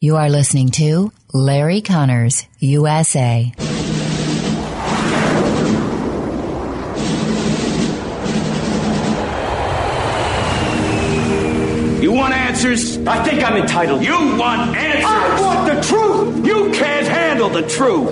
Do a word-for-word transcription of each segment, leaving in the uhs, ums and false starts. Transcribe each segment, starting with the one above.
You are listening to Larry Connors, U S A. You want answers? I think I'm entitled. You want answers? I want the truth! You can't handle the truth!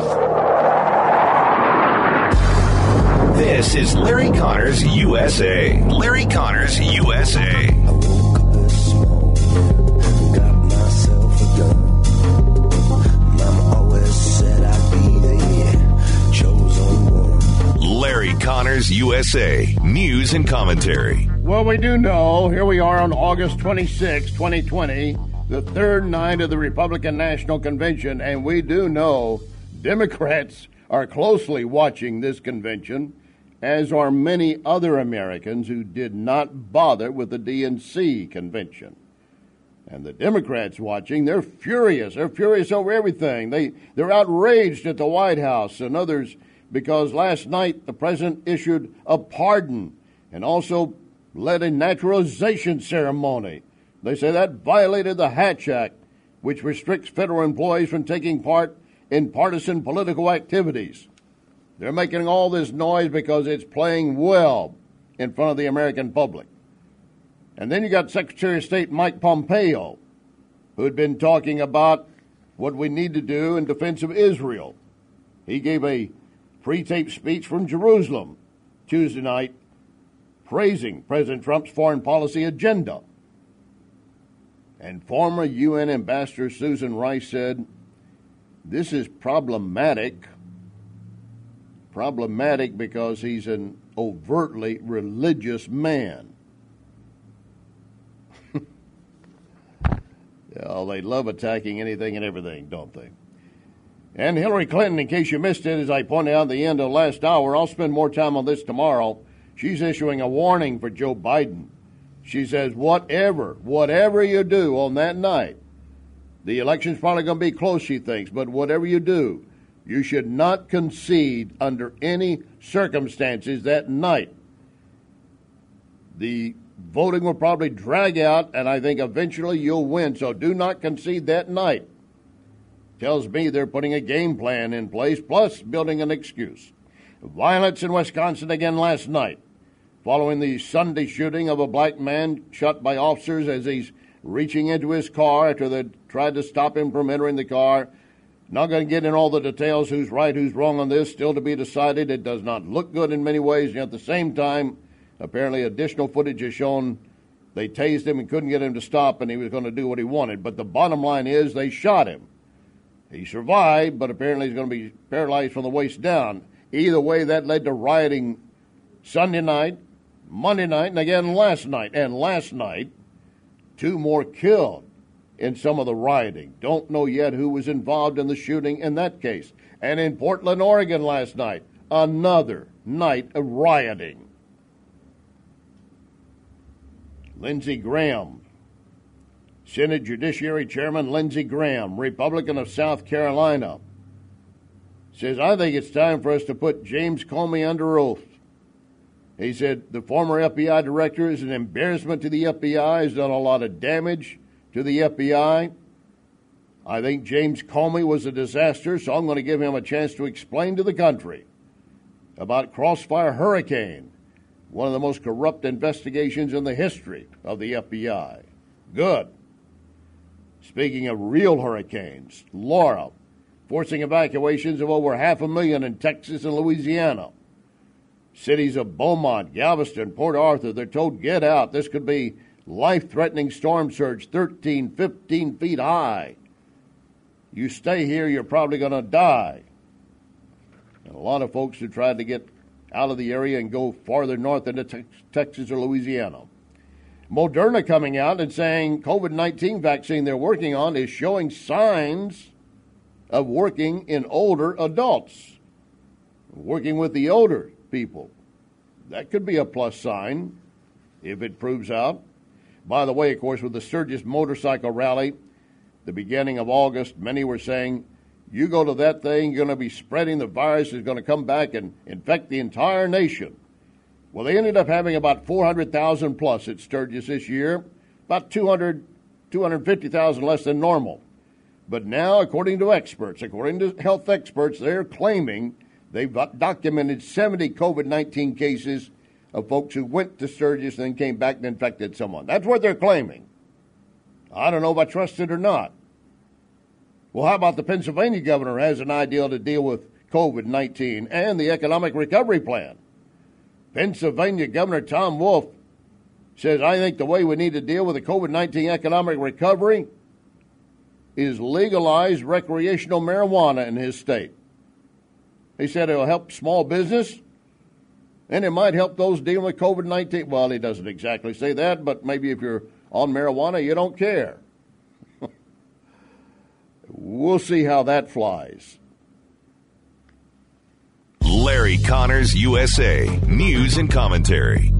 This is Larry Connors, U S A. Larry Connors, U S A. I woke up this morning, got myself a gun. Mama always said I'd be the chosen one. Larry Connors, U S A. News and commentary. Well, we do know, here we are on August twenty-sixth, twenty twenty, the third night of the Republican National Convention, and we do know Democrats are closely watching this convention, as are many other Americans who did not bother with the D N C convention. And the Democrats watching, they're furious. They're furious over everything. They, they're outraged at the White House and others because last night the president issued a pardon and also led a naturalization ceremony. They say that violated the Hatch Act, which restricts federal employees from taking part in partisan political activities. They're making all this noise because it's playing well in front of the American public. And then you got Secretary of State Mike Pompeo, who had been talking about what we need to do in defense of Israel. He gave a pre-taped speech from Jerusalem Tuesday night praising President Trump's foreign policy agenda. And former U N Ambassador Susan Rice said, this is problematic Problematic because he's an overtly religious man. Oh, they love attacking anything and everything, don't they? And Hillary Clinton, in case you missed it, as I pointed out at the end of the last hour, I'll spend more time on this tomorrow. She's issuing a warning for Joe Biden. She says, whatever, whatever you do on that night, the election's probably going to be close, she thinks, but whatever you do, you should not concede under any circumstances that night. The voting will probably drag out, and I think eventually you'll win, so do not concede that night. Tells me they're putting a game plan in place, plus building an excuse. Violence in Wisconsin again last night, following the Sunday shooting of a black man shot by officers as he's reaching into his car after they tried to stop him from entering the car. Not going to get in all the details, who's right, who's wrong on this, still to be decided. It does not look good in many ways, and at the same time, apparently additional footage has shown they tased him and couldn't get him to stop, and he was going to do what he wanted. But the bottom line is they shot him. He survived, but apparently he's going to be paralyzed from the waist down. Either way, that led to rioting Sunday night, Monday night, and again last night. And last night, two more killed in some of the rioting. Don't know yet who was involved in the shooting in that case. And in Portland, Oregon last night, another night of rioting. Lindsey Graham, Senate Judiciary Chairman Lindsey Graham, Republican of South Carolina, says, I think it's time for us to put James Comey under oath. He said, the former F B I director is an embarrassment to the F B I, has done a lot of damage to the F B I. I think James Comey was a disaster, so I'm going to give him a chance to explain to the country about Crossfire Hurricane, one of the most corrupt investigations in the history of the F B I. Good. Speaking of real hurricanes, Laura, forcing evacuations of over half a million in Texas and Louisiana. Cities of Beaumont, Galveston, Port Arthur, they're told, get out. This could be life-threatening storm surge, thirteen, fifteen feet high. You stay here, you're probably going to die. And a lot of folks who tried to get out of the area and go farther north into te- Texas or Louisiana. Moderna coming out and saying COVID nineteen vaccine they're working on is showing signs of working in older adults, working with the older people. That could be a plus sign if it proves out. By the way, of course, with the Sturgis motorcycle rally, the beginning of August, many were saying, you go to that thing, you're going to be spreading the virus, is going to come back and infect the entire nation. Well, they ended up having about four hundred thousand plus at Sturgis this year, about two hundred, two hundred fifty thousand less than normal. But now, according to experts, according to health experts, they're claiming they've documented seventy COVID nineteen cases of folks who went to Sturgis and then came back and infected someone. That's what they're claiming. I don't know if I trust it or not. Well, how about the Pennsylvania governor has an idea to deal with COVID nineteen and the economic recovery plan? Pennsylvania Governor Tom Wolf says, I think the way we need to deal with the COVID nineteen economic recovery is legalize recreational marijuana in his state. He said it'll help small business, and it might help those dealing with COVID nineteen. Well, he doesn't exactly say that, but maybe if you're on marijuana, you don't care. We'll see how that flies. Larry Connors, U S A. News and commentary.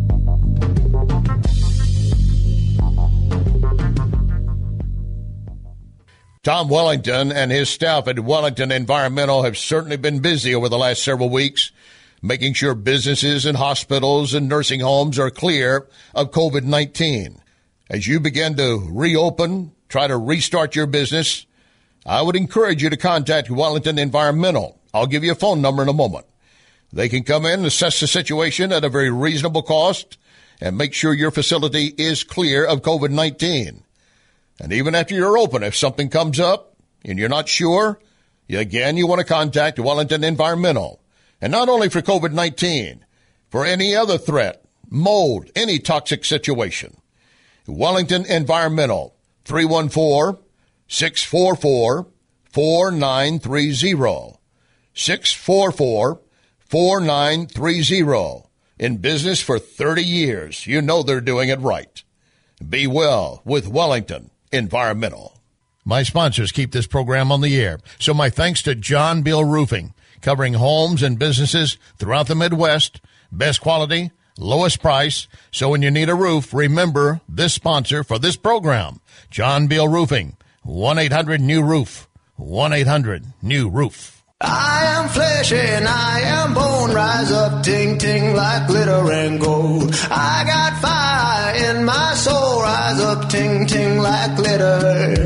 Tom Wellington and his staff at Wellington Environmental have certainly been busy over the last several weeks, making sure businesses and hospitals and nursing homes are clear of COVID nineteen. As you begin to reopen, try to restart your business, I would encourage you to contact Wellington Environmental. I'll give you a phone number in a moment. They can come in and assess the situation at a very reasonable cost and make sure your facility is clear of COVID nineteen. And even after you're open, if something comes up and you're not sure, again, you want to contact Wellington Environmental. And not only for COVID nineteen, for any other threat, mold, any toxic situation. Wellington Environmental, three one four, six four four, four nine three zero. six four four, four nine three zero. In business for thirty years. You know they're doing it right. Be well with Wellington Environmental. My sponsors keep this program on the air, so my thanks to John Bill Roofing, covering homes and businesses throughout the Midwest. Best quality, lowest price. So when you need a roof, remember this sponsor for this program, John Bill Roofing, one eight hundred new roof, one eight hundred new roof. I am flesh and I am bone, rise up, ting, ting, like glitter and gold. I got fire in my soul, rise up, ting, ting, like glitter.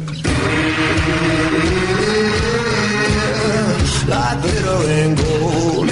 Like glitter and gold.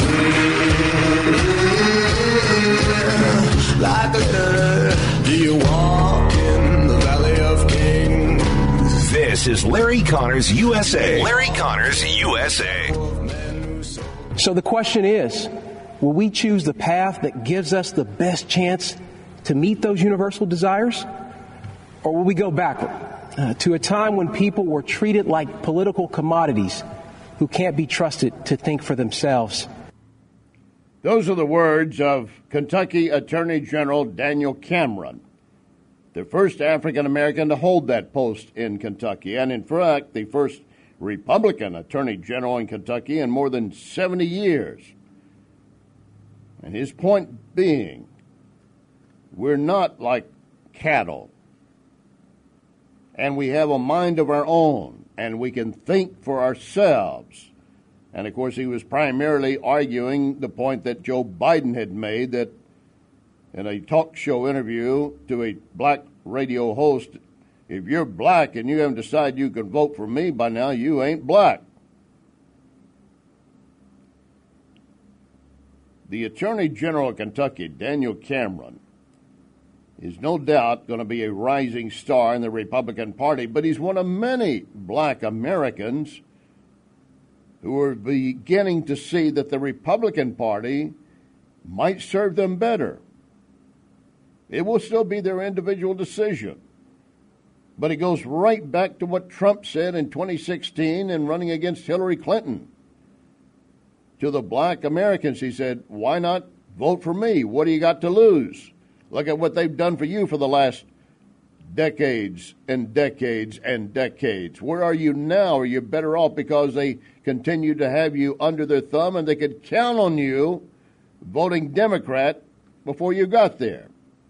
Like glitter. Do you walk in the valley of kings? This is Larry Connors, U S A. Larry Connors, U S A. So the question is, will we choose the path that gives us the best chance to meet those universal desires? Or will we go backward uh, to a time when people were treated like political commodities who can't be trusted to think for themselves? Those are the words of Kentucky Attorney General Daniel Cameron, the first African-American to hold that post in Kentucky, and in fact, the first Republican Attorney General in Kentucky in more than seventy years. And his point being, we're not like cattle, and we have a mind of our own, and we can think for ourselves. And, of course, he was primarily arguing the point that Joe Biden had made, that in a talk show interview to a black radio host, if you're black and you haven't decided you can vote for me by now, you ain't black. The Attorney General of Kentucky, Daniel Cameron, is no doubt going to be a rising star in the Republican Party, but he's one of many black Americans who are beginning to see that the Republican Party might serve them better. It will still be their individual decision. But it goes right back to what Trump said in twenty sixteen in running against Hillary Clinton. To the black Americans, he said, why not vote for me? What do you got to lose? Look at what they've done for you for the last decades and decades and decades. Where are you now? Are you better off because they continue to have you under their thumb and they could count on you voting Democrat before you got there?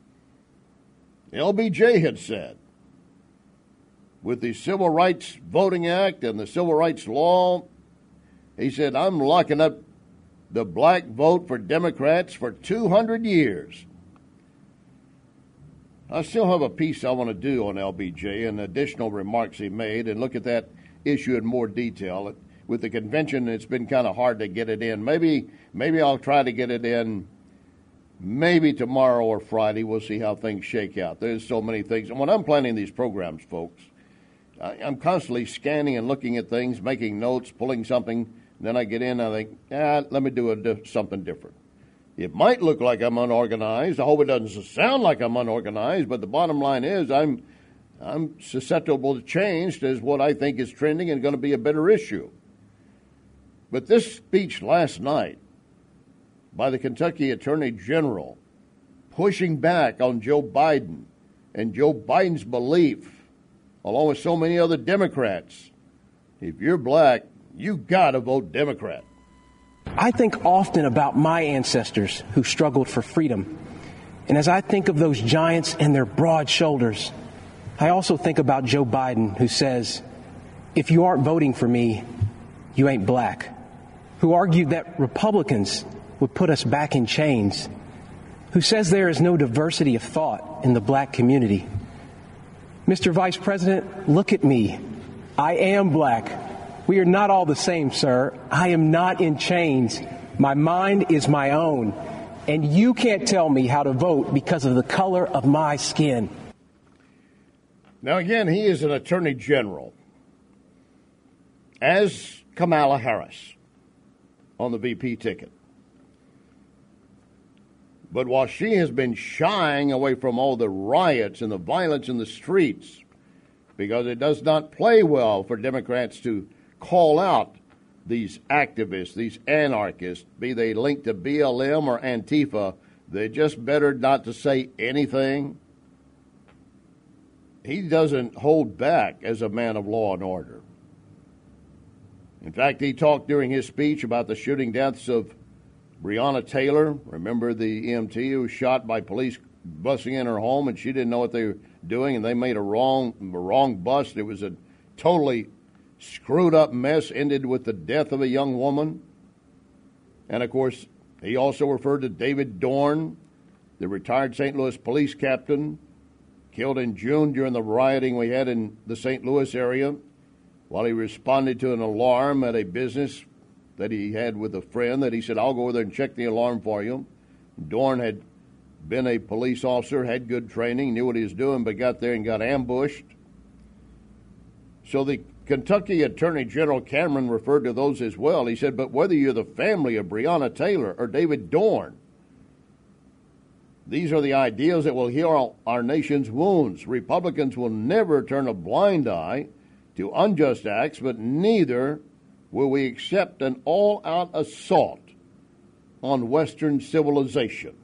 L B J had said, with the Civil Rights Voting Act and the Civil Rights Law, he said, I'm locking up the black vote for Democrats for two hundred years. I still have a piece I want to do on L B J and additional remarks he made and look at that issue in more detail. With the convention, it's been kind of hard to get it in. Maybe maybe I'll try to get it in maybe tomorrow or Friday. We'll see how things shake out. There's so many things. And when I'm planning these programs, folks, I, I'm constantly scanning and looking at things, making notes, pulling something. And then I get in and I think, ah, let me do a, something different. It might look like I'm unorganized. I hope it doesn't sound like I'm unorganized, but the bottom line is I'm I'm susceptible to change as what I think is trending and going to be a better issue. But this speech last night by the Kentucky Attorney General pushing back on Joe Biden and Joe Biden's belief, along with so many other Democrats, if you're black, you got to vote Democrat. I think often about my ancestors who struggled for freedom. And as I think of those giants and their broad shoulders, I also think about Joe Biden, who says, if you aren't voting for me, you ain't black, who argued that Republicans would put us back in chains, who says there is no diversity of thought in the black community. Mister Vice President, look at me. I am black. We are not all the same, sir. I am not in chains. My mind is my own. And you can't tell me how to vote because of the color of my skin. Now, again, he is an attorney general, as Kamala Harris on the V P ticket. But while she has been shying away from all the riots and the violence in the streets, because it does not play well for Democrats to call out these activists, these anarchists, be they linked to B L M or Antifa, they're just better not to say anything. He doesn't hold back as a man of law and order. In fact, he talked during his speech about the shooting deaths of Breonna Taylor. Remember the E M T who was shot by police busting in her home, and she didn't know what they were doing, and they made a wrong, a wrong bust. It was a totally screwed up mess, ended with the death of a young woman. And, of course, he also referred to David Dorn, the retired Saint Louis police captain, killed in June during the rioting we had in the Saint Louis area while he responded to an alarm at a business that he had with a friend that he said, I'll go over there and check the alarm for you. Dorn had been a police officer, had good training, knew what he was doing, but got there and got ambushed. So the Kentucky Attorney General Cameron referred to those as well. He said, but whether you're the family of Breonna Taylor or David Dorn, these are the ideals that will heal our nation's wounds. Republicans will never turn a blind eye to unjust acts, but neither will we accept an all-out assault on Western civilization.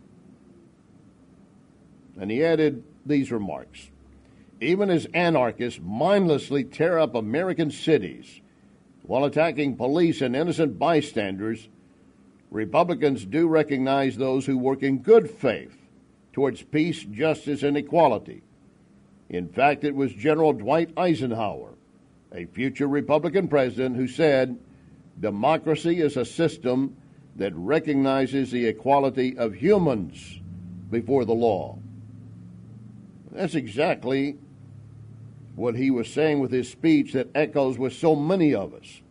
And he added these remarks. Even as anarchists mindlessly tear up American cities while attacking police and innocent bystanders, Republicans do recognize those who work in good faith towards peace, justice, and equality. In fact, it was General Dwight Eisenhower, a future Republican president, who said, democracy is a system that recognizes the equality of humans before the law. That's exactly what he was saying with his speech that echoes with so many of us.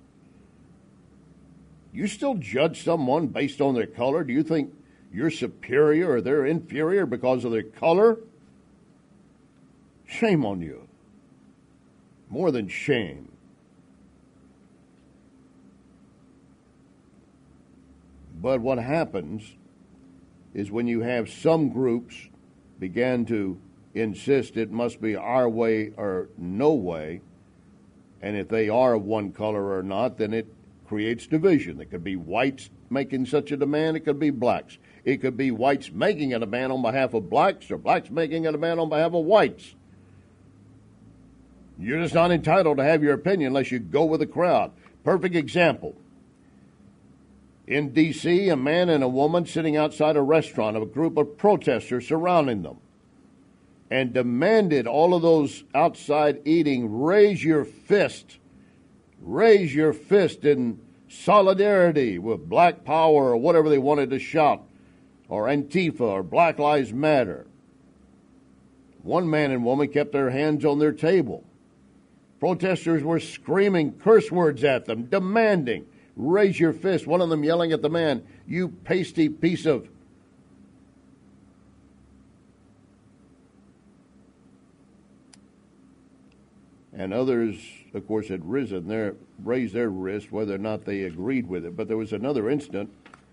You still judge someone based on their color? Do you think you're superior or they're inferior because of their color? Shame on you. More than shame. But what happens is when you have some groups begin to insist it must be our way or no way, and if they are of one color or not, then it creates division. It could be whites making such a demand. It could be blacks. It could be whites making a demand on behalf of blacks or blacks making a demand on behalf of whites. You're just not entitled to have your opinion unless you go with the crowd. Perfect example. In D C, a man and a woman sitting outside a restaurant of a group of protesters surrounding them and demanded all of those outside eating raise your fist, raise your fist in solidarity with Black Power or whatever they wanted to shout, or Antifa or Black Lives Matter. One man and woman kept their hands on their table. Protesters were screaming curse words at them, demanding, raise your fist. One of them yelling at the man, you pasty piece of... And others, of course, had risen there, raised their wrist, whether or not they agreed with it. But there was another incident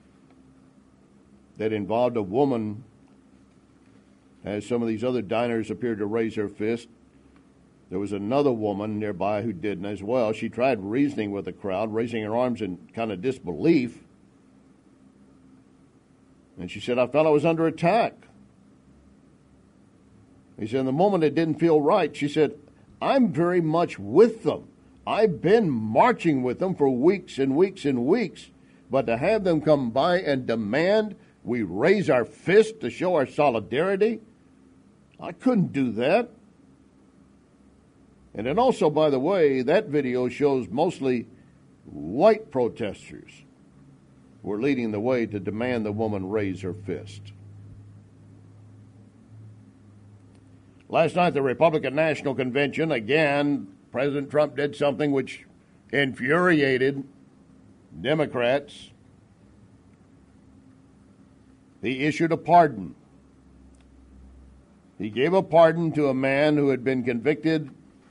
that involved a woman, as some of these other diners appeared to raise their fist. There was another woman nearby who didn't as well. She tried reasoning with the crowd, raising her arms in kind of disbelief. And she said, I felt I was under attack. He said, in the moment it didn't feel right. She said, I'm very much with them. I've been marching with them for weeks and weeks and weeks. But to have them come by and demand we raise our fist to show our solidarity, I couldn't do that. And then also, by the way, that video shows mostly white protesters were leading the way to demand the woman raise her fist. Last night, the Republican National Convention, again, President Trump did something which infuriated Democrats. He issued a pardon. He gave a pardon to a man who had been convicted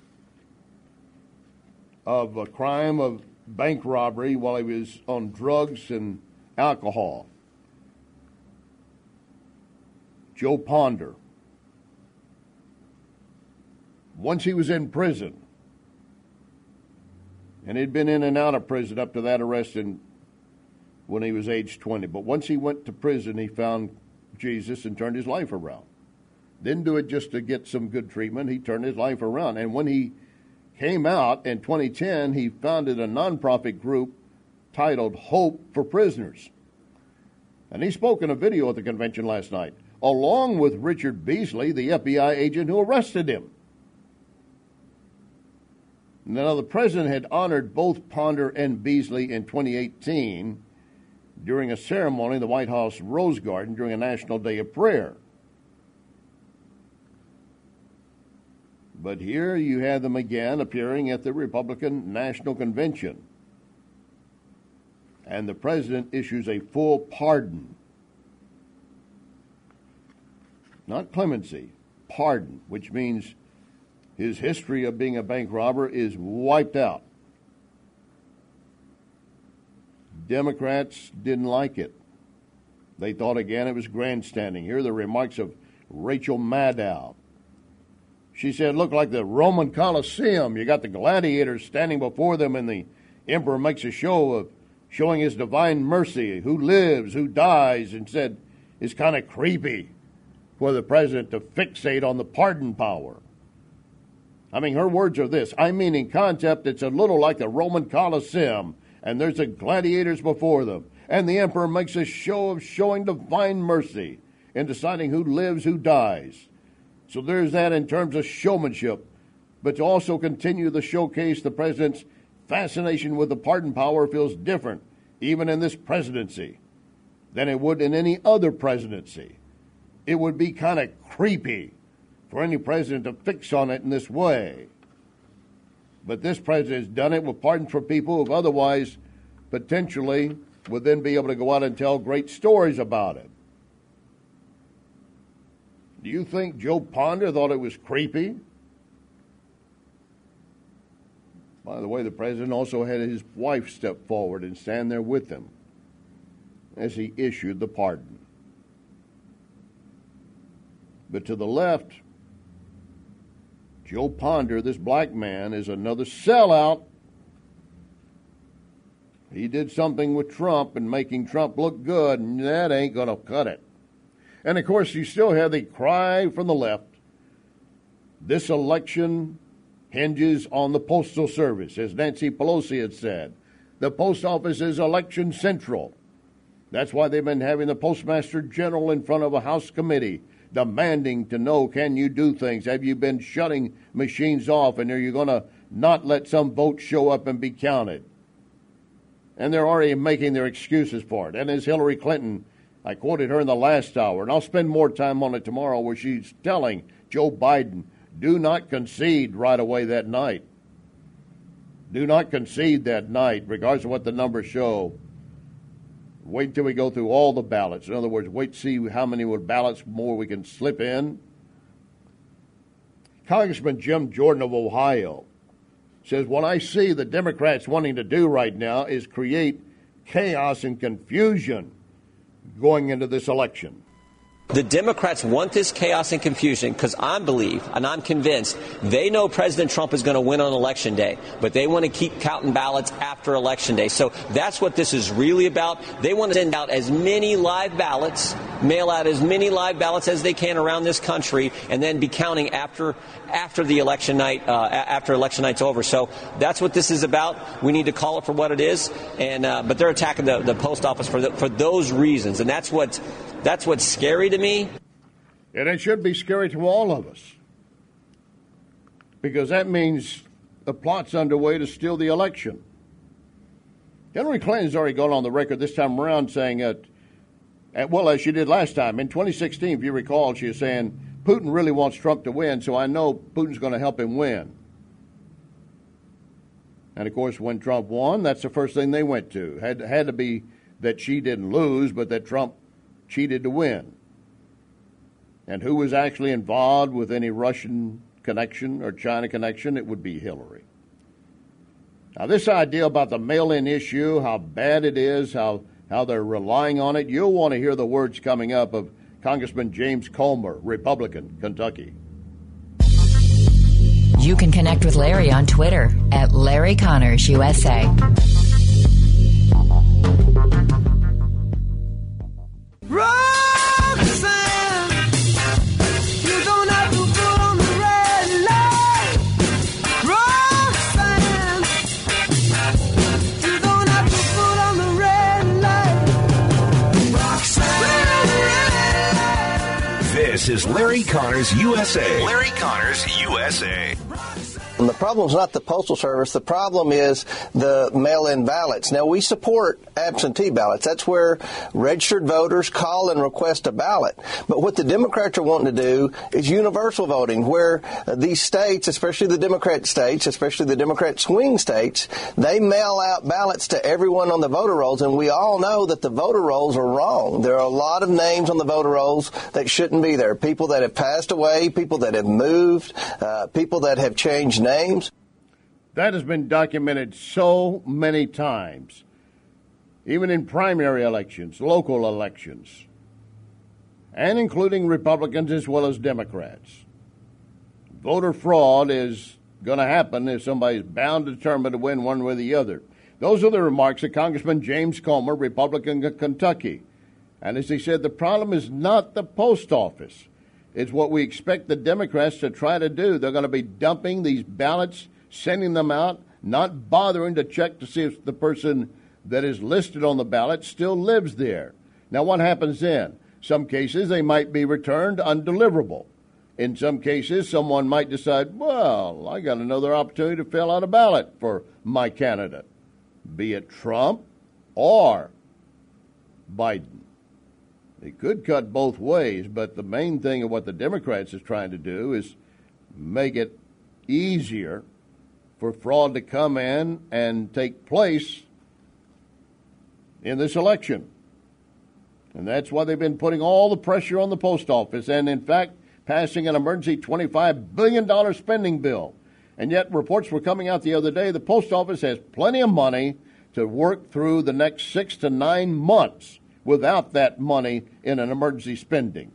of a crime of bank robbery while he was on drugs and alcohol. Joe Ponder. Once he was in prison, and he'd been in and out of prison up to that arrest in, when he was age twenty. But once he went to prison, he found Jesus and turned his life around. Didn't do it just to get some good treatment. He turned his life around. And when he came out in twenty ten, he founded a nonprofit group titled Hope for Prisoners. And he spoke in a video at the convention last night, along with Richard Beasley, the F B I agent who arrested him. Now, the president had honored both Ponder and Beasley in twenty eighteen during a ceremony in the White House Rose Garden during a National Day of Prayer. But here you have them again appearing at the Republican National Convention. And the president issues a full pardon. Not clemency, pardon, which means his history of being a bank robber is wiped out. Democrats didn't like it. They thought again it was grandstanding. Here are the remarks of Rachel Maddow. She said, it looked like the Roman Colosseum. You got the gladiators standing before them, and the emperor makes a show of showing his divine mercy, who lives, who dies, and said it's kind of creepy for the president to fixate on the pardon power. I mean, her words are this. I mean, in concept, it's a little like the Roman Colosseum, and there's the gladiators before them, and the emperor makes a show of showing divine mercy in deciding who lives, who dies. So there's that in terms of showmanship. But to also continue the showcase, the president's fascination with the pardon power feels different, even in this presidency, than it would in any other presidency. It would be kind of creepy for any president to fix on it in this way. But this president has done it with pardons for people who otherwise potentially would then be able to go out and tell great stories about it. Do you think Joe Ponder thought it was creepy? By the way, the president also had his wife step forward and stand there with him as he issued the pardon. But to the left, Joe Ponder, this black man, is another sellout. He did something with Trump and making Trump look good, and that ain't going to cut it. And, of course, you still have the cry from the left. This election hinges on the Postal Service, as Nancy Pelosi had said. The post office is election central. That's why they've been having the Postmaster General in front of a House committee demanding to know, can you do things? Have you been shutting machines off, and are you going to not let some votes show up and be counted? And they're already making their excuses for it. And as Hillary Clinton, I quoted her in the last hour, and I'll spend more time on it tomorrow, where she's telling Joe Biden, do not concede right away that night. Do not concede that night, regardless of what the numbers show. Wait until we go through all the ballots. In other words, wait to see how many ballots more we can slip in. Congressman Jim Jordan of Ohio says, what I see the Democrats wanting to do right now is create chaos and confusion going into this election. The Democrats want this chaos and confusion because I believe, and I'm convinced, they know President Trump is going to win on Election Day, but they want to keep counting ballots after Election Day. So that's what this is really about. They want to send out as many live ballots, mail out as many live ballots as they can around this country, and then be counting after after the election night, uh, after election night's over. So that's what this is about. We need to call it for what it is. And uh, but they're attacking the, the post office for the, for those reasons, and that's what. That's what's scary to me. And it should be scary to all of us. Because that means the plot's underway to steal the election. Hillary Clinton's already gone on the record this time around saying, that, well, as she did last time, in twenty sixteen, if you recall, she was saying, Putin really wants Trump to win, so I know Putin's going to help him win. And, of course, when Trump won, that's the first thing they went to. Had, had to be that she didn't lose, but that Trump cheated to win. And who was actually involved with any Russian connection or China connection? It would be Hillary. Now, this idea about the mail-in issue, how bad it is, how, how they're relying on it, you'll want to hear the words coming up of Congressman James Comer, Republican, Kentucky. You can connect with Larry on Twitter at Larry Connors U S A. Roxanne, you don't have to put on the red light. Roxanne, you don't have to put on the red light. Roxanne. This is Larry Connors U S A. Larry Connors U S A. And the problem is not the Postal Service. The problem is the mail-in ballots. Now, we support absentee ballots. That's where registered voters call and request a ballot. But what the Democrats are wanting to do is universal voting, where these states, especially the Democrat states, especially the Democrat swing states, they mail out ballots to everyone on the voter rolls. And we all know that the voter rolls are wrong. There are a lot of names on the voter rolls that shouldn't be there. People that have passed away, people that have moved, uh, people that have changed names. That has been documented so many times, even in primary elections, local elections, and including Republicans as well as Democrats. Voter fraud is going to happen if somebody's bound to determine to win one way or the other. Those are the remarks of Congressman James Comer, Republican of Kentucky. And as he said, the problem is not the post office. It's what we expect the Democrats to try to do. They're going to be dumping these ballots, sending them out, not bothering to check to see if the person that is listed on the ballot still lives there. Now, what happens then? Some cases, they might be returned undeliverable. In some cases, someone might decide, well, I got another opportunity to fill out a ballot for my candidate, be it Trump or Biden. It could cut both ways, but the main thing of what the Democrats is trying to do is make it easier for fraud to come in and take place in this election. And that's why they've been putting all the pressure on the post office and, in fact, passing an emergency twenty-five billion dollars spending bill. And yet reports were coming out the other day, the post office has plenty of money to work through the next six to nine months without that money in an emergency spending.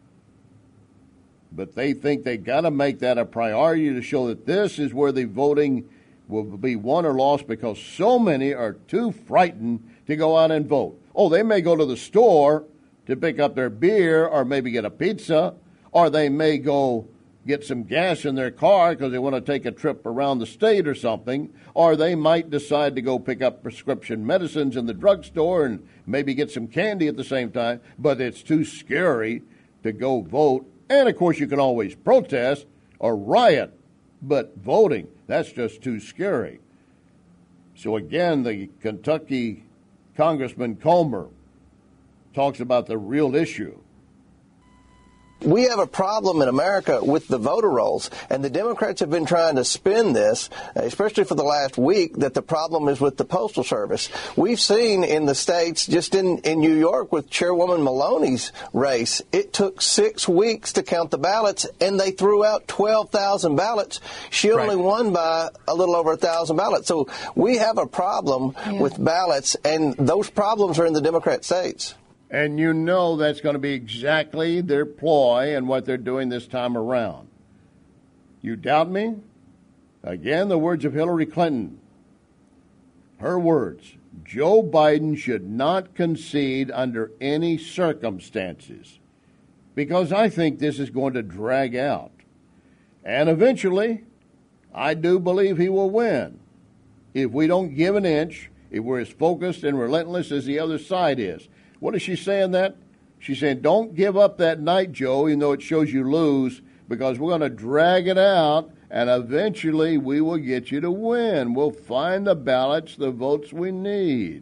But they think they got to make that a priority to show that this is where the voting will be won or lost because so many are too frightened to go out and vote. Oh, they may go to the store to pick up their beer or maybe get a pizza, or they may go get some gas in their car because they want to take a trip around the state or something, or they might decide to go pick up prescription medicines in the drugstore and maybe get some candy at the same time, but it's too scary to go vote. And, of course, you can always protest or riot, but voting, that's just too scary. So, again, the Kentucky Congressman Comer talks about the real issue. We have a problem in America with the voter rolls, and the Democrats have been trying to spin this, especially for the last week, that the problem is with the Postal Service. We've seen in the states, just in, in New York with Chairwoman Maloney's race, it took six weeks to count the ballots, and they threw out twelve thousand ballots. She only right. won by a little over one thousand ballots. So we have a problem yeah. with ballots, and those problems are in the Democrat states. And you know that's going to be exactly their ploy and what they're doing this time around. You doubt me? Again, the words of Hillary Clinton. Her words, Joe Biden should not concede under any circumstances, because I think this is going to drag out. And eventually, I do believe he will win. If we don't give an inch, if we're as focused and relentless as the other side is. What is she saying that? She's saying, don't give up that night, Joe, even though it shows you lose, because we're going to drag it out, and eventually we will get you to win. We'll find the ballots, the votes we need.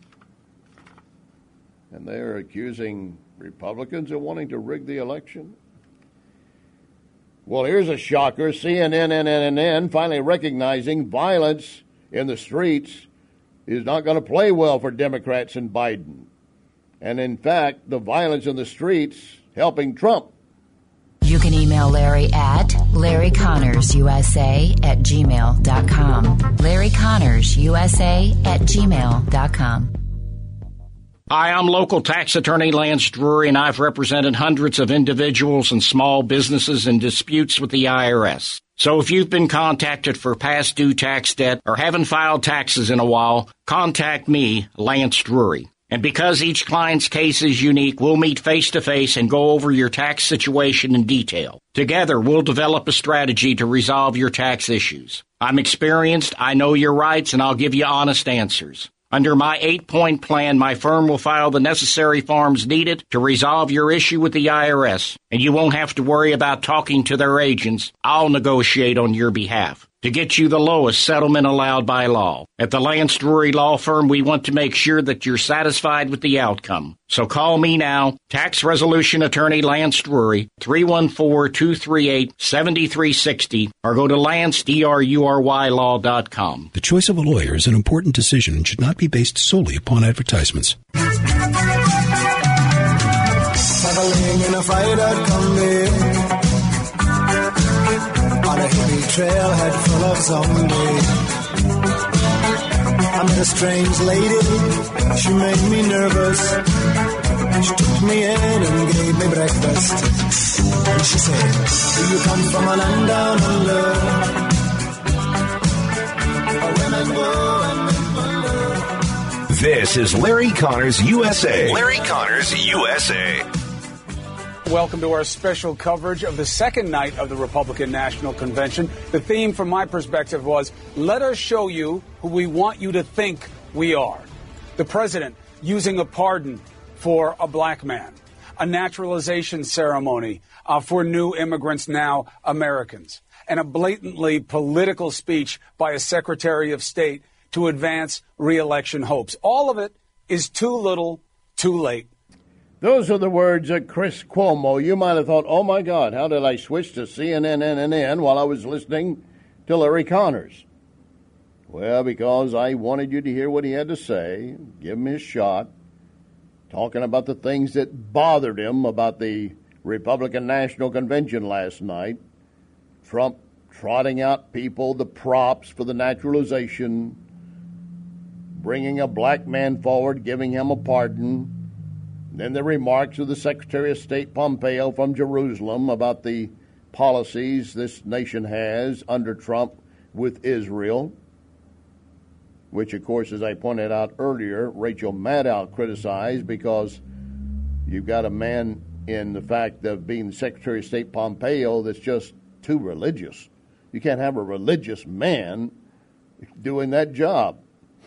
And they're accusing Republicans of wanting to rig the election. Well, here's a shocker. C N N and N N N finally recognizing violence in the streets is not going to play well for Democrats and Biden. And in fact, the violence in the streets helping Trump. You can email Larry at Larry Connors U S A at gmail dot com. Larry Connors U S A at gmail dot com. Hi, I'm local tax attorney Lance Drury, and I've represented hundreds of individuals and small businesses in disputes with the I R S. So if you've been contacted for past due tax debt or haven't filed taxes in a while, contact me, Lance Drury. And because each client's case is unique, we'll meet face-to-face and go over your tax situation in detail. Together, we'll develop a strategy to resolve your tax issues. I'm experienced, I know your rights, and I'll give you honest answers. Under my eight-point plan, my firm will file the necessary forms needed to resolve your issue with the I R S, and you won't have to worry about talking to their agents. I'll negotiate on your behalf to get you the lowest settlement allowed by law. At the Lance Drury Law Firm, we want to make sure that you're satisfied with the outcome. So call me now, Tax Resolution Attorney Lance Drury, three one four, two three eight, seven three six zero, or go to lance drury law dot com. The choice of a lawyer is an important decision and should not be based solely upon advertisements. Traveling in a fried-out Kombi on a hippie trailhead full of zombies. I met a strange lady, she made me nervous. She took me in and gave me breakfast. And she said, do you come from a land down under? Women go and men wonder. This is Larry Connors U S A. Larry Connors U S A. Welcome to our special coverage of the second night of the Republican National Convention. The theme from my perspective was, let us show you who we want you to think we are. The president using a pardon for a black man, a naturalization ceremony uh, for new immigrants, now Americans, and a blatantly political speech by a Secretary of State to advance re-election hopes. All of it is too little, too late. Those are the words of Chris Cuomo. You might have thought, oh, my God, how did I switch to C N N N N N while I was listening to Larry Connors? Well, because I wanted you to hear what he had to say, give him his shot, talking about the things that bothered him about the Republican National Convention last night. Trump trotting out people, the props for the naturalization, bringing a black man forward, giving him a pardon. Then the remarks of the Secretary of State Pompeo from Jerusalem about the policies this nation has under Trump with Israel, which, of course, as I pointed out earlier, Rachel Maddow criticized because you've got a man in the fact of being the Secretary of State Pompeo that's just too religious. You can't have a religious man doing that job.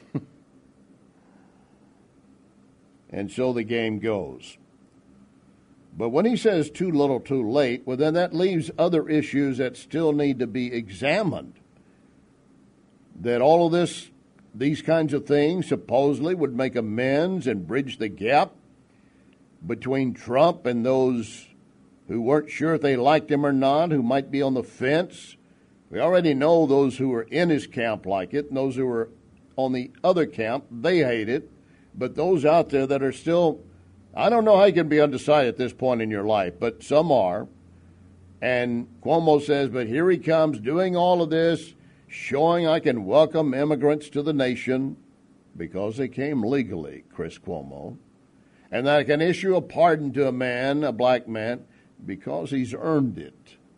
And so the game goes. But when he says too little, too late, well, then that leaves other issues that still need to be examined. That all of this, these kinds of things supposedly would make amends and bridge the gap between Trump and those who weren't sure if they liked him or not, who might be on the fence. We already know those who were in his camp like it, and those who were on the other camp, they hate it. But those out there that are still, I don't know how you can be undecided at this point in your life, but some are. And Cuomo says, but here he comes doing all of this, showing I can welcome immigrants to the nation because they came legally, Chris Cuomo, and that I can issue a pardon to a man, a black man, because he's earned it.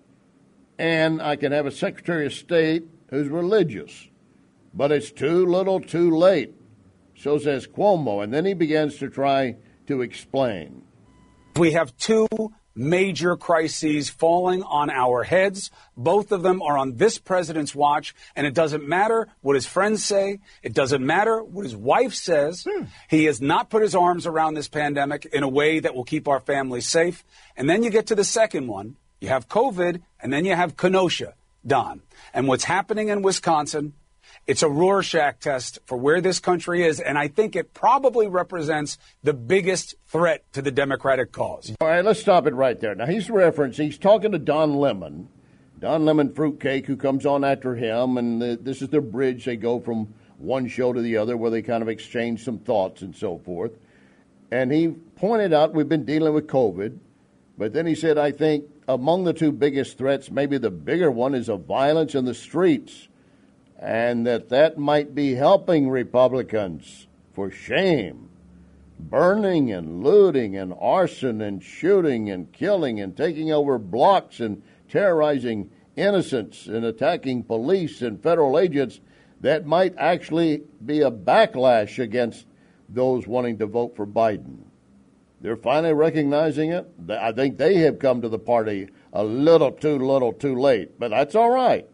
And I can have a Secretary of State who's religious, but it's too little too late. So says Cuomo, and then he begins to try to explain. We have two major crises falling on our heads. Both of them are on this president's watch, and it doesn't matter what his friends say. It doesn't matter what his wife says. Hmm. He has not put his arms around this pandemic in a way that will keep our families safe. And then you get to the second one. You have COVID, and then you have Kenosha, Don. And what's happening in Wisconsin, it's a Rorschach test for where this country is, and I think it probably represents the biggest threat to the Democratic cause. All right, let's stop it right there. Now, he's referencing, he's talking to Don Lemon, Don Lemon Fruitcake, who comes on after him, and the, this is their bridge. They go from one show to the other where they kind of exchange some thoughts and so forth. And he pointed out we've been dealing with COVID, but then he said, I think among the two biggest threats, maybe the bigger one is a violence in the streets, and that that might be helping Republicans. For shame. Burning and looting and arson and shooting and killing and taking over blocks and terrorizing innocents and attacking police and federal agents, that might actually be a backlash against those wanting to vote for Biden. They're finally recognizing it. I think they have come to the party a little too little too late, but that's all right.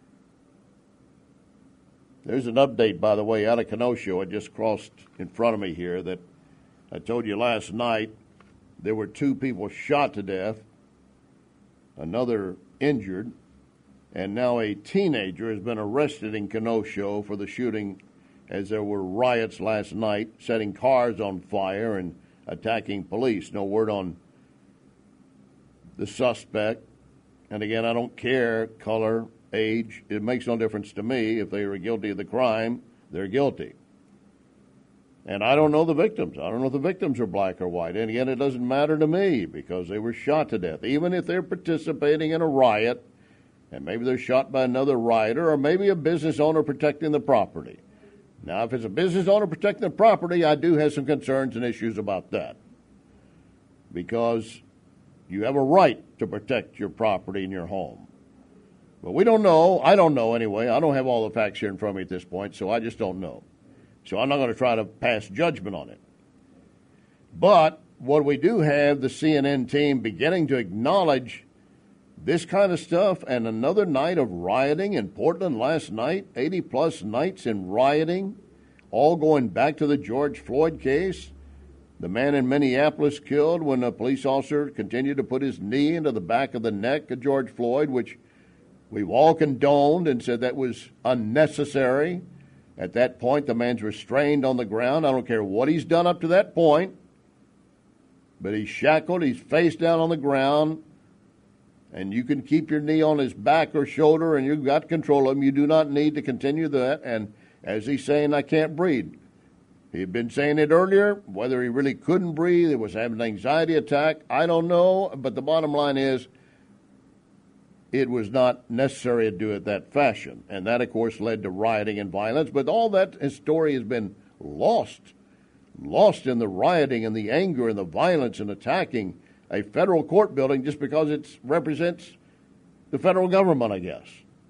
There's an update, by the way, out of Kenosha. It just crossed in front of me here that I told you last night there were two people shot to death, another injured, and now a teenager has been arrested in Kenosha for the shooting as there were riots last night, setting cars on fire and attacking police. No word on the suspect. And again, I don't care color, age. It makes no difference to me. If they are guilty of the crime, they're guilty. And I don't know the victims. I don't know if the victims are black or white. And again, it doesn't matter to me because they were shot to death. Even if they're participating in a riot, and maybe they're shot by another rioter, or maybe a business owner protecting the property. Now, if it's a business owner protecting the property, I do have some concerns and issues about that. Because you have a right to protect your property and your home. But we don't know. I don't know anyway. I don't have all the facts here in front of me at this point, so I just don't know. So I'm not going to try to pass judgment on it. But what we do have, the C N N team beginning to acknowledge this kind of stuff, and another night of rioting in Portland last night, eighty-plus nights in rioting, all going back to the George Floyd case. The man in Minneapolis killed when a police officer continued to put his knee into the back of the neck of George Floyd, which we've all condoned and said that was unnecessary. At that point, the man's restrained on the ground. I don't care what he's done up to that point, but he's shackled, he's face down on the ground, and you can keep your knee on his back or shoulder, and you've got control of him. You do not need to continue that. And as he's saying, I can't breathe. He'd been saying it earlier, whether he really couldn't breathe, he was having an anxiety attack, I don't know. But the bottom line is, it was not necessary to do it that fashion. And that, of course, led to rioting and violence. But all that story has been lost, lost in the rioting and the anger and the violence and attacking a federal court building just because it represents the federal government, I guess.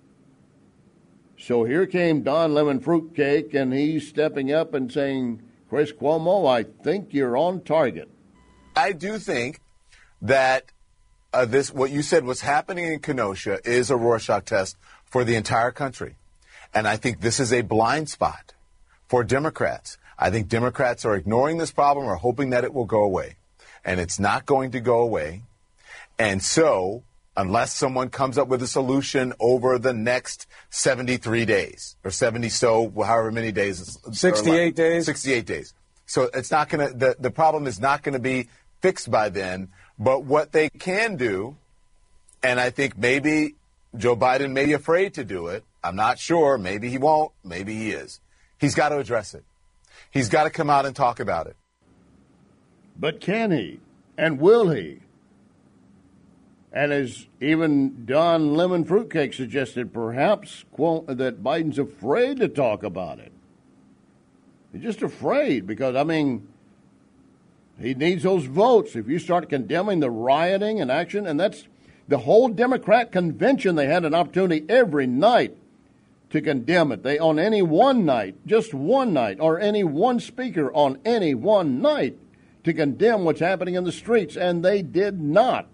So here came Don Lemon Fruitcake, and he's stepping up and saying, Chris Cuomo, I think you're on target. I do think that uh, this, what you said, what's happening in Kenosha is a Rorschach test for the entire country. And I think this is a blind spot for Democrats. I think Democrats are ignoring this problem or hoping that it will go away. And it's not going to go away. And so, unless someone comes up with a solution over the next seventy-three days or seventy so, however many days. sixty-eight days. sixty-eight days. So it's not going to, the, the problem is not going to be fixed by then But what they can do, and I think maybe Joe Biden may be afraid to do it. I'm not sure. Maybe he won't. Maybe he is. He's got to address it. He's got to come out and talk about it. But can he? And will he? And as even Don Lemon Fruitcake suggested, perhaps, quote, that Biden's afraid to talk about it. He's just afraid because, I mean, he needs those votes. If you start condemning the rioting and action, and that's the whole Democrat convention, they had an opportunity every night to condemn it. They, on any one night, just one night, or any one speaker on any one night to condemn what's happening in the streets, and they did not.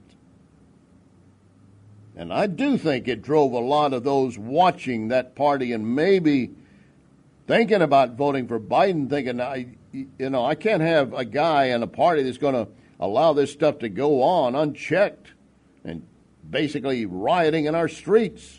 And I do think it drove a lot of those watching that party and maybe thinking about voting for Biden, thinking, I, you know, I can't have a guy in a party that's going to allow this stuff to go on unchecked and basically rioting in our streets.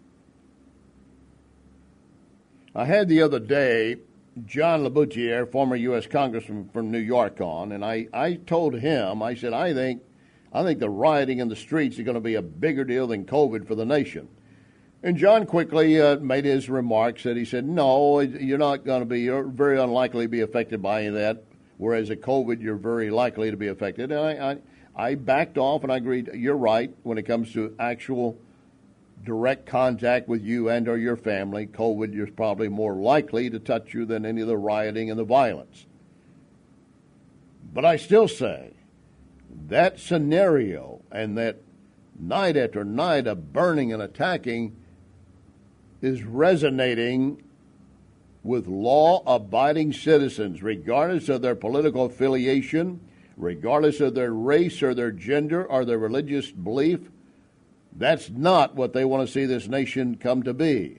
I had the other day John LaBoutiere, former U S Congressman from New York, on, and I, I told him, I said, I think I think the rioting in the streets is going to be a bigger deal than COVID for the nation. And John quickly uh, made his remarks that he said, no, you're not going to be, you're very unlikely to be affected by any of that, whereas at COVID, you're very likely to be affected. And I, I, I backed off and I agreed, you're right, when it comes to actual direct contact with you and or your family, COVID, you're probably more likely to touch you than any of the rioting and the violence. But I still say that scenario and that night after night of burning and attacking is resonating with law-abiding citizens, regardless of their political affiliation, regardless of their race or their gender or their religious belief. That's not what they want to see this nation come to be.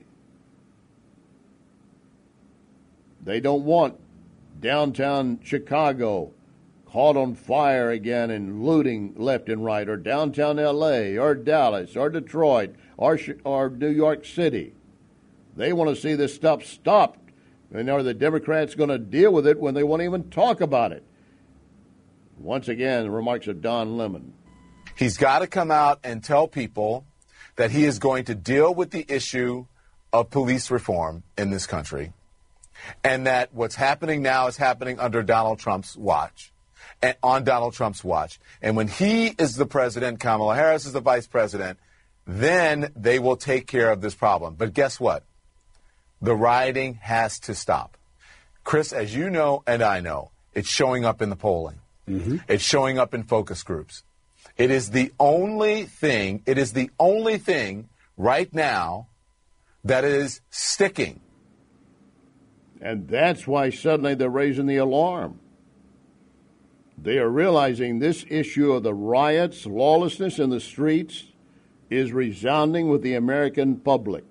They don't want downtown Chicago caught on fire again and looting left and right, or downtown L A, or Dallas, or Detroit, or, or New York City. They want to see this stuff stopped. And are the Democrats going to deal with it when they won't even talk about it? Once again, the remarks of Don Lemon. He's got to come out and tell people that he is going to deal with the issue of police reform in this country, and that what's happening now is happening under Donald Trump's watch, and on Donald Trump's watch. And when he is the president, Kamala Harris is the vice president, then they will take care of this problem. But guess what? The rioting has to stop. Chris, as you know and I know, it's showing up in the polling. Mm-hmm. It's showing up in focus groups. It is the only thing, it is the only thing right now that is sticking. And that's why suddenly they're raising the alarm. They are realizing this issue of the riots, lawlessness in the streets is resounding with the American public.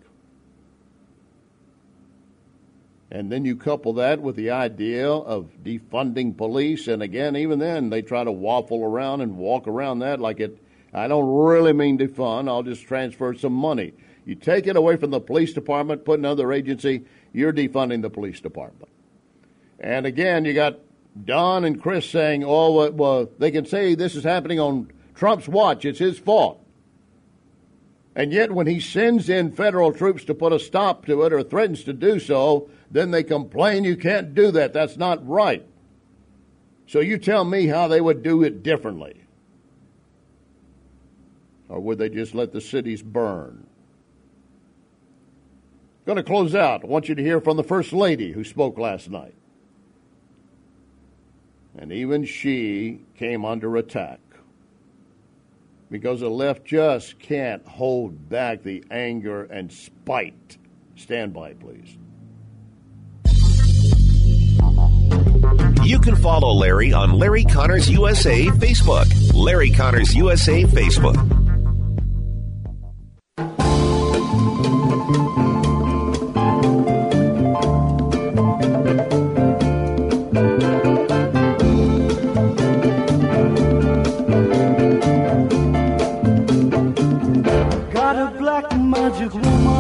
And then you couple that with the idea of defunding police. And again, even then, they try to waffle around and walk around that like it, I don't really mean defund, I'll just transfer some money. You take it away from the police department, put another agency, you're defunding the police department. And again, you got Don and Chris saying, oh, well, they can say this is happening on Trump's watch, it's his fault. And yet when he sends in federal troops to put a stop to it or threatens to do so, then they complain you can't do that. That's not right. So you tell me how they would do it differently. Or would they just let the cities burn? Going to close out. I want you to hear from the First Lady who spoke last night. And even she came under attack. Because the left just can't hold back the anger and spite. Stand by, please. You can follow Larry on Larry Connors U S A Facebook. Larry Connors U S A Facebook. Got a black magic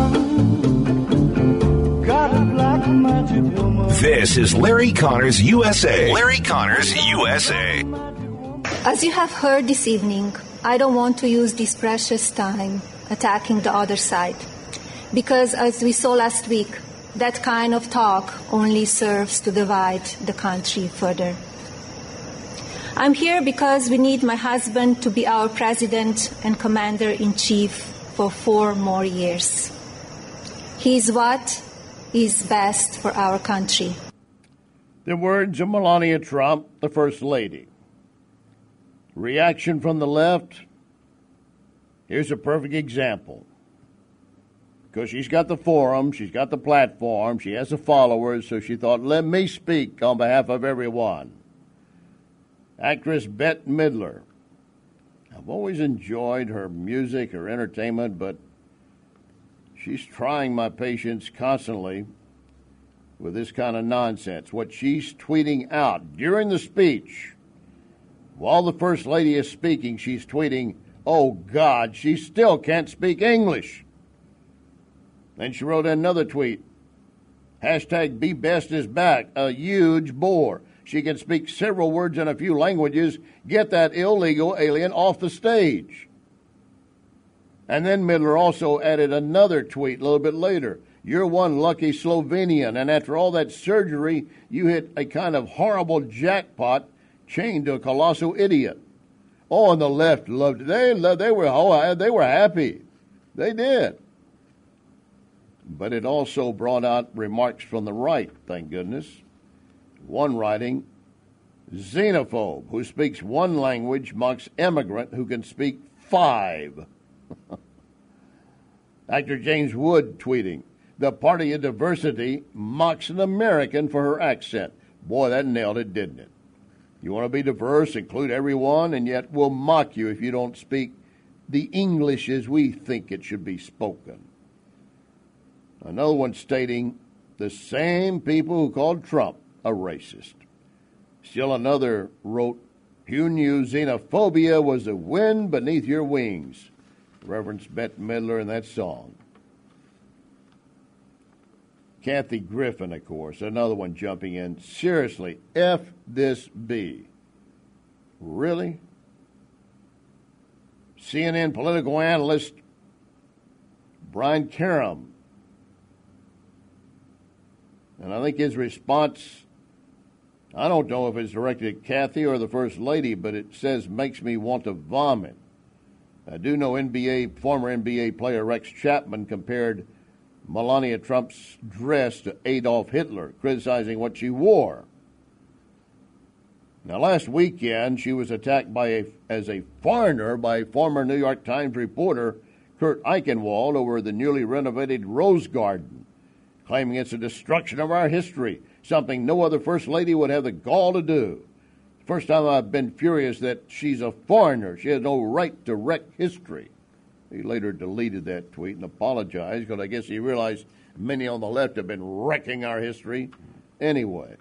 woman. Got a black magic woman. This is Larry Connors U S A. Larry Connors U S A. As you have heard this evening, I don't want to use this precious time attacking the other side, because as we saw last week, that kind of talk only serves to divide the country further. I'm here because we need my husband to be our president and commander-in-chief for four more years. He is what is best for our country. The words of Melania Trump, the First Lady. Reaction from the left? Here's a perfect example. Because she's got the forum, she's got the platform, she has the followers, so she thought, let me speak on behalf of everyone. Actress Bette Midler. I've always enjoyed her music, her entertainment, but she's trying my patience constantly with this kind of nonsense. What she's tweeting out during the speech, while the First Lady is speaking, she's tweeting, oh, God, she still can't speak English. Then she wrote another tweet, hashtag Be Best is back, a huge bore. She can speak several words in a few languages. Get that illegal alien off the stage. And then Midler also added another tweet a little bit later. You're one lucky Slovenian, and after all that surgery, you hit a kind of horrible jackpot chained to a colossal idiot. Oh, and the left loved it. They, loved, they, were, oh, they were happy. They did. But it also brought out remarks from the right, thank goodness. One writing, xenophobe who speaks one language mocks immigrant who can speak five. Actor James Wood tweeting, the party of diversity mocks an American for her accent. Boy, that nailed it, didn't it? You want to be diverse, include everyone, and yet we'll mock you if you don't speak the English as we think it should be spoken. Another one stating, the same people who called Trump a racist. Still another wrote, who knew xenophobia was the wind beneath your wings? Reverence Bette Midler in that song. Kathy Griffin, of course, another one jumping in. Seriously, F this B. Really? C N N political analyst Brian Karem. And I think his response, I don't know if it's directed at Kathy or the First Lady, but it says, makes me want to vomit. I do know N B A former N B A player Rex Chapman compared Melania Trump's dress to Adolf Hitler, criticizing what she wore. Now, last weekend, she was attacked by a, as a foreigner by former New York Times reporter Kurt Eichenwald over the newly renovated Rose Garden, claiming it's a destruction of our history, something no other First Lady would have the gall to do. First time I've been furious that she's a foreigner. She has no right to wreck history. He later deleted that tweet and apologized because I guess he realized many on the left have been wrecking our history anyway.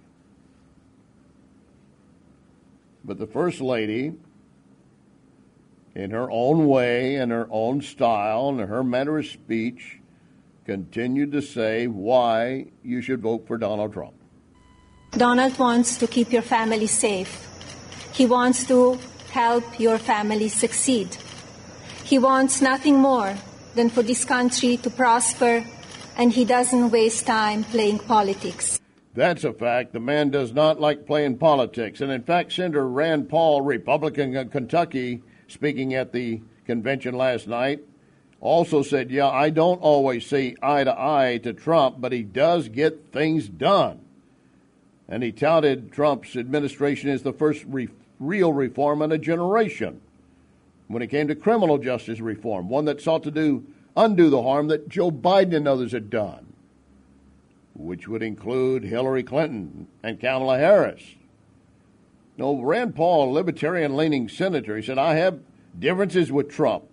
But the First Lady, in her own way, in her own style, and her manner of speech, continued to say why you should vote for Donald Trump. Donald wants to keep your family safe. He wants to help your family succeed. He wants nothing more than for this country to prosper, and he doesn't waste time playing politics. That's a fact. The man does not like playing politics. And in fact, Senator Rand Paul, Republican of Kentucky, speaking at the convention last night, also said, yeah, I don't always see eye to eye to Trump, but he does get things done. And he touted Trump's administration as the first re- real reform in a generation when it came to criminal justice reform, one that sought to do undo the harm that Joe Biden and others had done, which would include Hillary Clinton and Kamala Harris. No, Rand Paul, a libertarian-leaning senator, he said, I have differences with Trump,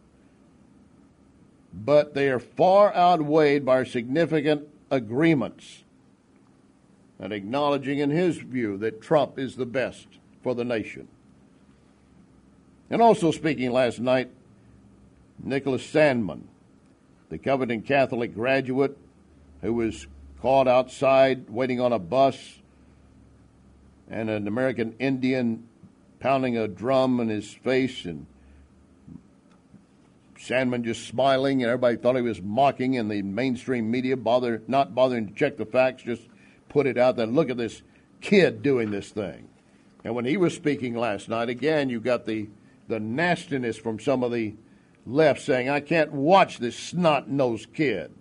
but they are far outweighed by significant agreements, and acknowledging in his view that Trump is the best for the nation. And also speaking last night, Nicholas Sandmann, the coveted Catholic graduate who was caught outside waiting on a bus, and an American Indian pounding a drum in his face, and Sandman just smiling, and everybody thought he was mocking, and the mainstream media bother not bothering to check the facts, just put it out there. Look at this kid doing this thing. And when he was speaking last night, again, you got the, the nastiness from some of the left saying, I can't watch this snot-nosed kid.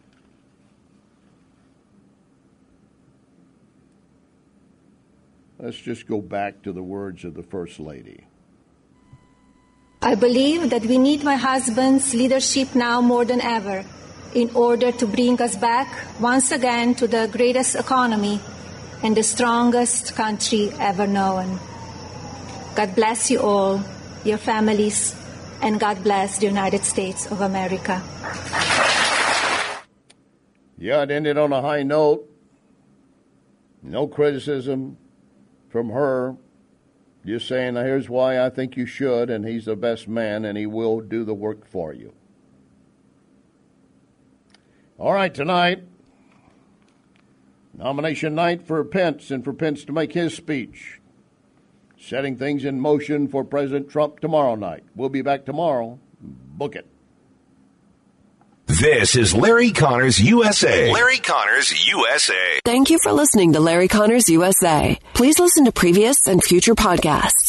Let's just go back to the words of the First Lady. I believe that we need my husband's leadership now more than ever in order to bring us back once again to the greatest economy and the strongest country ever known. God bless you all, your families, and God bless the United States of America. Yeah, it ended on a high note. No criticism from her. Just saying, here's why I think you should, and he's the best man, and he will do the work for you. All right, tonight, nomination night for Pence, and for Pence to make his speech, setting things in motion for President Trump tomorrow night. We'll be back tomorrow. Book it. This is Larry Connors U S A. Larry Connors U S A. Thank you for listening to Larry Connors U S A. Please listen to previous and future podcasts